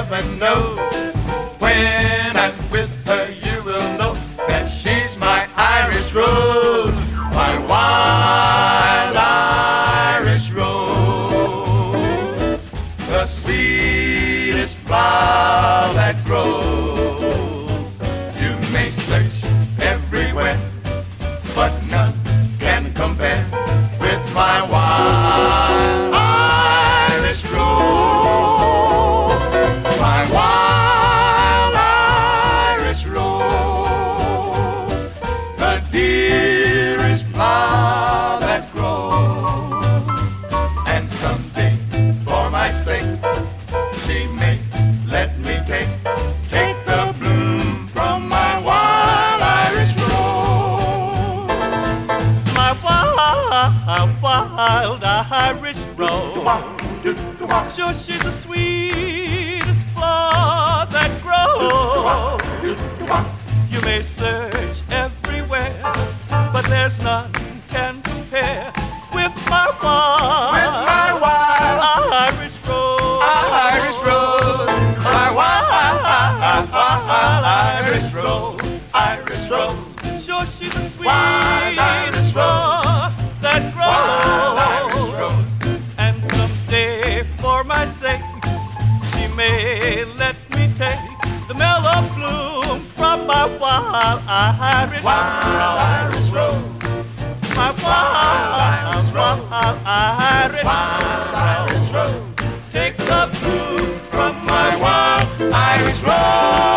heaven knows. When I'm with her, you will know that she's my Irish rose, my wild Irish rose, the sweetest flower that grows. You may search everywhere, but none can compare with my wild Irish rose, my wild Irish rose, the dearest flower that grows. And someday, for my sake, she may let me take the bloom from my wild Irish rose, my wild Irish rose. Sure, she's the sweetest flower that grows. You may search everywhere, but there's none can compare with my wild Irish rose. Irish rose, my wild Irish rose, Irish rose. Sure, she's the Wild Irish sweetest flower that Wild Irish grows. rose. And someday, for my sake, she may let me take the mellow bloom from my wild Irish rose, my wild Irish rose, Irish Irish rose. Take the bloom From my wild Irish rose.